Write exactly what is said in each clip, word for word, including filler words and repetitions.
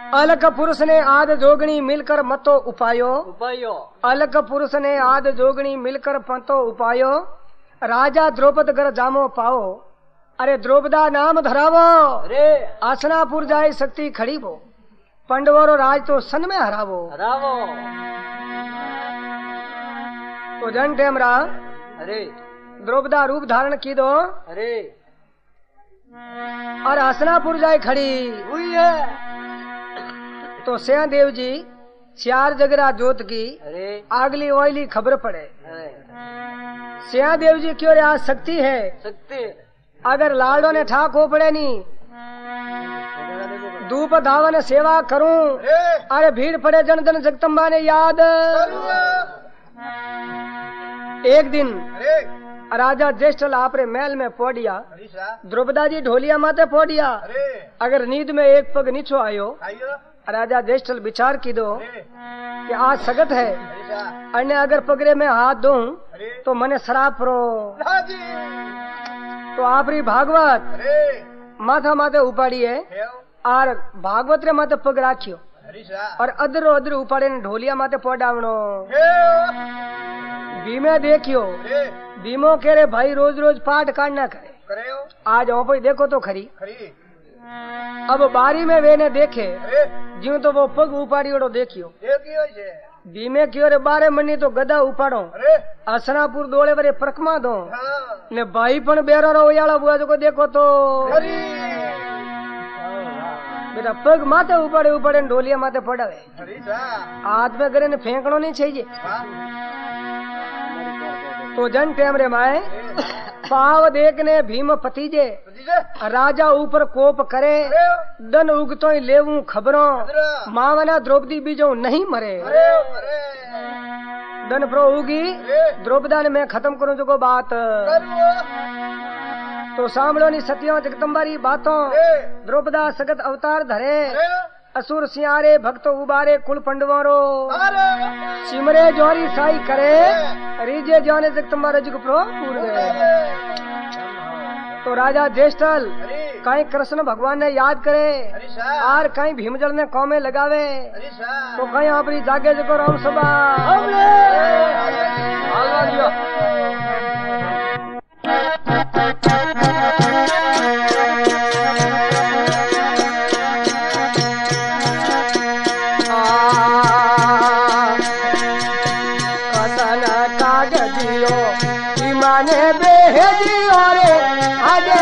अलग पुरुष ने आद जोगणी मिलकर मतो उपायो उपायो अलग पुरुष ने आद जोगणी मिलकर पंतो उपायो राजा द्रौपद घर जामो पाओ अरे द्रौपदा नाम धरावो अरे आसनापुर जाए शक्ति खड़ी वो पंडवरो राज तो सन में हरावो हरावो तो जन टेमरा अरे द्रौपदा रूप धारण की दो अरे और आसनापुर जाए खड़ी हुई है तो सियादेव जी चार जगरा जोत की अरे आगली ओइली खबर पड़े अरे सियादेव जी क्यों रे आज शक्ति है सकते अगर लाडो ने ठाक हो पड़े नी धूप धावन सेवा करूं अरे भीड़ पड़े जन जन जगदम्बा ने याद एक दिन राजा ज्येष्ठ आपरे महल में पोडिया द्रौपदा जी ढोलिया माते पोडिया अगर नींद में एक पग नीचो आयो राजा ज्येष्ठ विचार की दो कि आज सगत है अन्य अगर पगड़े में हाथ दूं तो मने शराब रो तो आपरी भागवत माथा माथे उपाड़ी है और भागवत रे माथे पग राखियो और अदरो अदर उपाड़े ने ढोलिया माथे पोडावणो बीमे देखियो बीमो कह रे भाई रोज रोज पाठ काटना करे आज हो भाई देखो तो खरी अब बारी में वे ने देखे ज्यों तो वो पग उपाड़ियोड़ो देखियो बीमे क्यों रे बारे मनी तो गदा उपाड़ो असनापुर दोड़े वरे प्रकमा दो ने भाई पण बेरो रो याला बुआ जो देखो तो बेटा पग माथे उपाड़े उपाड़े ढोलिया माथे पड़ावे हाथ में करे ने फेंकणो नहीं चाहिए तो जन टेम रे माए पाव देखने भीम पतीजे राजा ऊपर कोप करे दन उगतो ही लेवू खबरों मावना द्रौपदी बीजो नहीं मरे दन प्रो उगी द्रौपदा ने मैं खत्म करूं जो बात तो सामलो नी सतियों जगदम्बारी बातों द्रौपदा सगत अवतार धरे असुर सियारे भक्त उबारे कुल पंडवारो सिमरे जोरी साई करे रीजे जाने जगदम्बा रज प्रो पूर गए तो राजा ज्येष्ठल कहीं कृष्ण भगवान ने याद करे और कहीं भीमजल ने कौमे लगावे तो कहीं अपनी जागे जको राम सभा माने बेहदियो रे आगे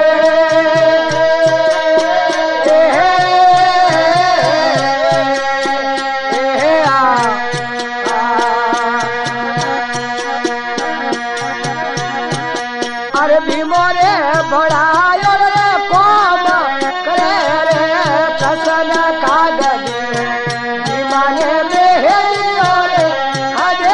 अरे भीमो रे बड़ायो रे कौम करे रे कसन कागज माने बेहदियो रे आगे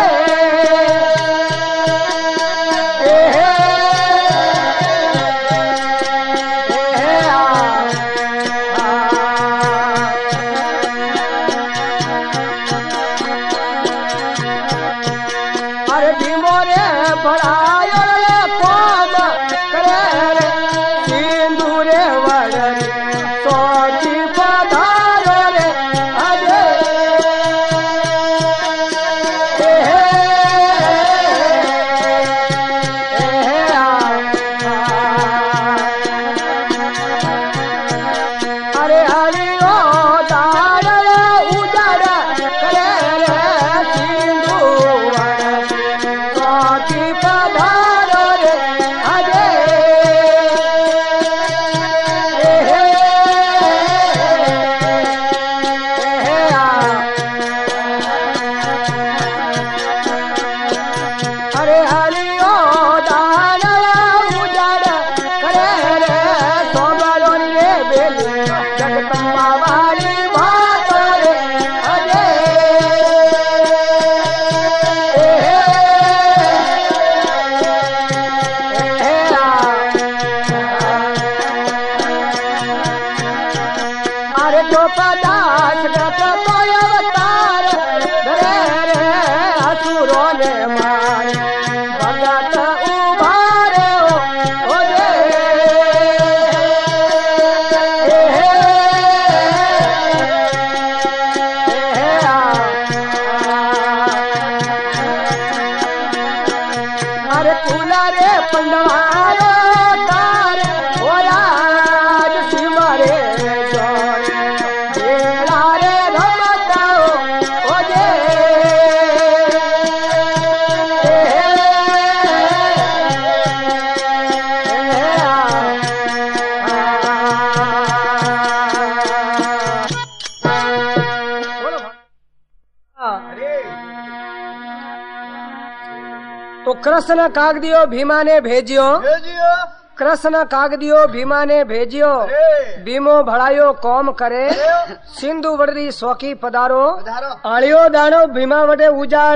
तो कृष्ण काग दियो भीमा ने भेजियो भेजियो कृष्ण काग दियो भीमा ने भेजियो भीमो भड़ायो कौम करे सिंधु वडरी सोकी पधारो आलियो दानो भीमा वडे उजाड़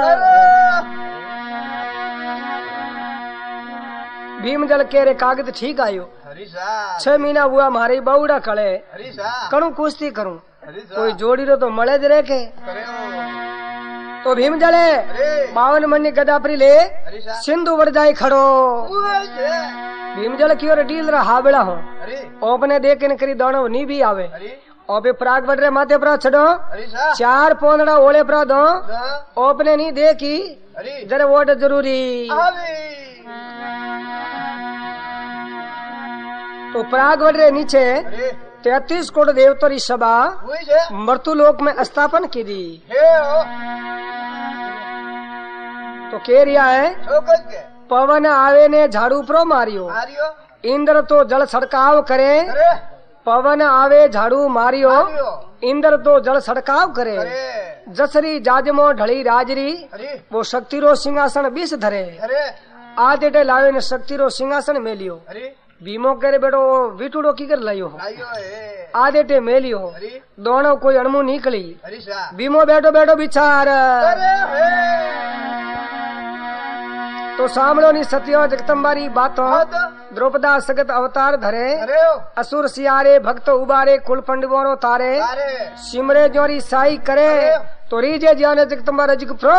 भीम जल के रे कागज ठीक आयो छह महीना हुआ मारी बहुड़ा कले करूं कुश्ती करूं कोई जोड़ी रो तो मले ज रे के तो भीम जले बावन मनी गदापरी ले सिंधु वड़ जाए खड़ो भीम जल की ओर डील रहा बेड़ा हो ओपने देख न करी दोनों नी भी आवे ओपे प्राग बढ़ रहे माथे पर छड़ो चार पोंदड़ा ओले पर दो ओपने नी देखी जरे वोट जरूरी तो प्राग बढ़ रहे नीचे तैतीस कोट देवतरी सभा मृत्यु लोक में स्थापन की दी तो के रिया है पवन आवे ने झाड़ू प्रो मारियो इंद्र तो जल छड़काव करे पवन आवे झाड़ू मारियो इंद्र तो जल छड़काव करे जसरी जाजमो ढली राजरी वो शक्ति रो सिंहासन बीस धरे आज एटे लावे ने शक्ति रो सिंहासन मेलियो भीमो करे बेटो विटुड़ो की कर लायो आज एटे मेलियो दोनों कोई अणमु निकली भीमो बैठो बैठो बिचार तो सामलो नी सत्यो जगदम्बारी बातों द्रौपदा सगत अवतार धरे असुर सियारे भक्त उबारे कुल पंडवों तारे सिमरे जोरी साई करे तो रीजे ज्ञान जगदम्बा रजिक प्रो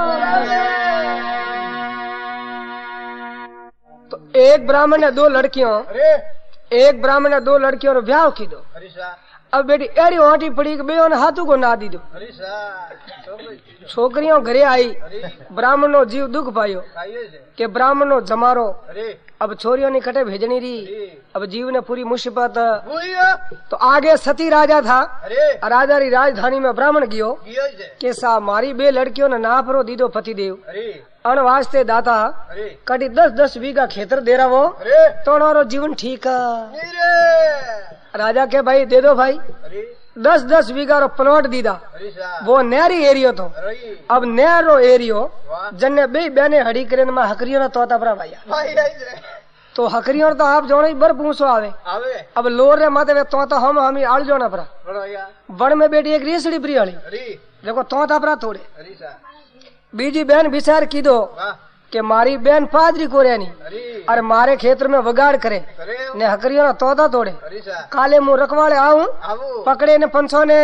तो एक ब्राह्मण ने दो लड़कियों एक ब्राह्मण ने दो लड़कियों रो ब्याह की दो अब बेटी एड़ी ओटी पड़ी के बेओ ने हाथू को ना दी दो छोकरियों घरे आई ब्राह्मण नो जीव दुख पायो के ब्राह्मण नो जमारो अब छोरियों ने कटे भेजनी री अब जीव ने पूरी मुसीबत तो आगे सती राजा था राजा री राजधानी में ब्राह्मण गियो के सा मारी बे लड़कियों ने ना परो दीदो पति देव अन वास्ते दाता कटी दस दस बीघा खेतर दे रहा वो तो जीवन ठीक राजा के भाई दे दो भाई दस दस बीघा रो प्लॉट दीदा वो नहरी एरियो तो अब नहरो एरियो जन्ने बे बहने हड़ी करे में हकरियों तोता भरा भाई तो हकरियों तो आप जो बर पूछो आवे अब लोर रे माते वे तोता हम हम आल जो ना परा बड़ में बेटी एक रेसड़ी प्रियाली देखो तोता भरा थोड़े बीजी बहन विचार की दो के मारी बहन पादरी को रहनी और मारे क्षेत्र में वगाड़ करे ने हकरियों ना तोता तोड़े काले मुंह रखवाले आऊं पकड़े ने पंचों ने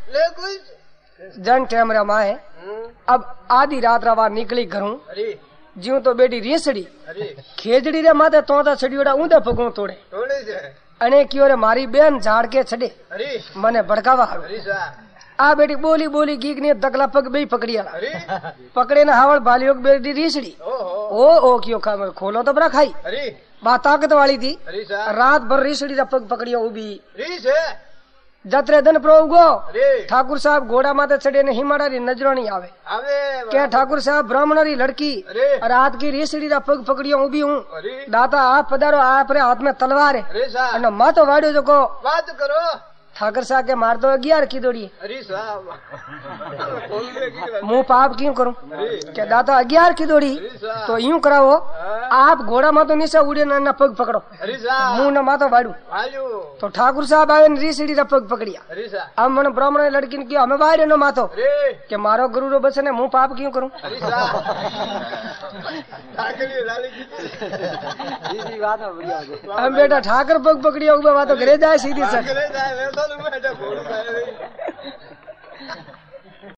जन टेमरा माए अब आधी रात रवा निकली घरों जीव तो बेटी रेसड़ी खेजड़ी रे माते तोता छड़ियोड़ा ऊंधे पगों तोड़े अने की ओरे मारी बहन झाड़ के छड़े मने भड़कावा आ बेटी बोली बोली गीक ने दगला पग बे पकड़िया पकड़े न हावड़ बालियो बेटी रीसड़ी ओ ओ क्यों खा खोलो तो बड़ा खाई बात ताकत वाली थी रात भर रीसड़ी रा पग पकड़ियो उबी जतरे दिन प्रोगो ठाकुर साहब घोड़ा माते चढ़े ने हिमाड़ा री नजरो नहीं आवे क्या ठाकुर साहब ब्राह्मण री लड़की रात की रीसड़ी रा पग पकड़ियो उबी हूँ दाता आप पधारो आप रे हाथ में तलवार है मातो वाड़ियो जो को बात करो ठाकर साहब के मार दो ग्यार की दौड़ी अरे साहब मुंह पाप क्यों करूं क्या दादा ग्यारह की दौड़ी तो यूं कराओ आप घोड़ा मातो नीचे उड़े ना पग पकड़ो मुंह न मातो बाड़ू तो ठाकुर साहब आवे रीसीडी रा पग पकड़िया अब मन ब्राह्मण लड़की ने हमें बाहर न मातो के मारो गुरु रो बचने मुंह पाप क्यों करूं हम बेटा ठाकर पग पकड़िया बात घरे जाए सीधी सर